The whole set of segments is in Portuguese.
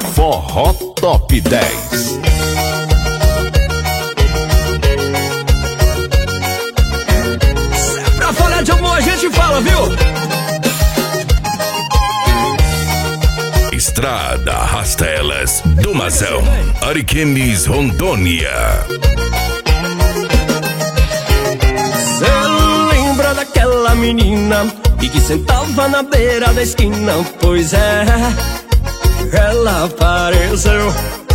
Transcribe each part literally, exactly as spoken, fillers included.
Forró Top dez. Se é pra falar de amor a gente fala, viu? Estrada Rastelas do Mazão, Ariquemes, Rondônia. Cê lembra daquela menina e que sentava na beira da esquina? Pois é, ela apareceu.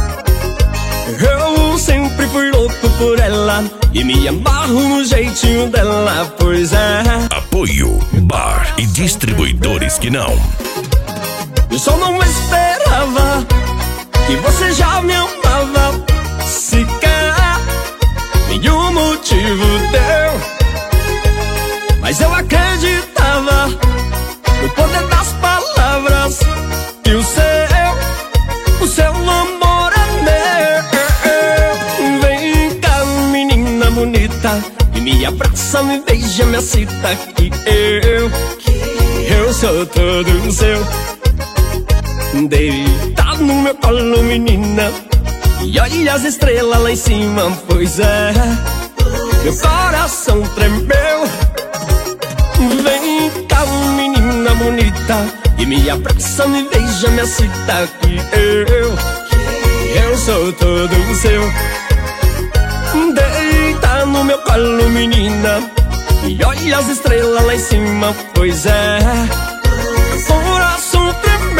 Eu sempre fui louco por ela e me amarro no jeitinho dela. Pois é, Apoio Bar e Distribuidores que não. eu só não esperava que você já me amava. Sequer nenhum motivo deu, mas eu acreditava no poder das palavras. E o seu, o seu amor é meu. Vem cá, menina bonita, e me abraça, me beija, me excita. Que eu, eu sou todo seu. Deita no meu colo, menina, e olha as estrelas lá em cima. Pois é, meu coração tremeu. Vem cá, menina bonita, e me abraça, me beija, me excita. Que eu, eu sou todo seu. Deita no meu colo, menina, e olha as estrelas lá em cima. Pois é, meu coração tremeu.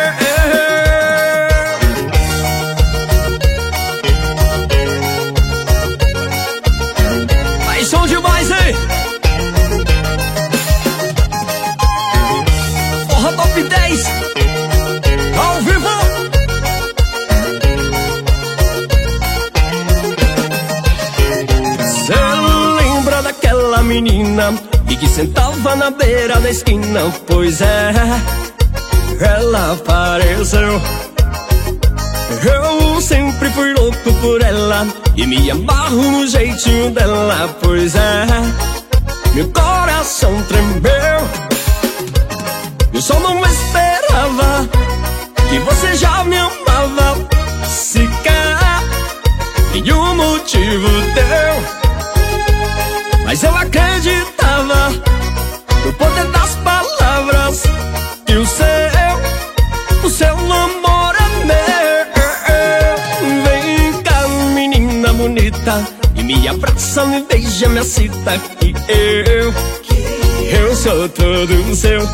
Mas som demais, hein? Forró Top dez ao vivo. Cê lembra daquela menina e que sentava na beira da esquina? Pois é, ela apareceu. Eu sempre fui louco por ela e me amarro no jeitinho dela. Pois é, meu coração tremeu. Eu só não esperava que você já me amava. Sequer nenhum motivo deu, mas eu acreditava no poder das palavras. E o seu, o seu amor é meu. Vem cá, menina bonita, e me abraça, me beija, me excita. Que eu, eu sou todo seu.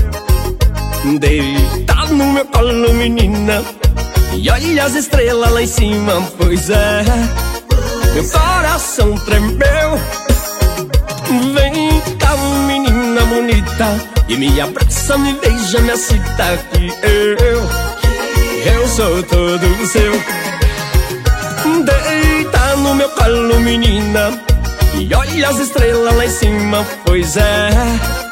Deita no meu colo, menina, e olha as estrelas lá em cima. Pois é, meu coração tremeu. Vem cá, menina bonita, e me abraça, me beija, me excita. Que eu, eu sou todo seu. Deita no meu colo, menina, e olha as estrelas lá em cima. Pois é,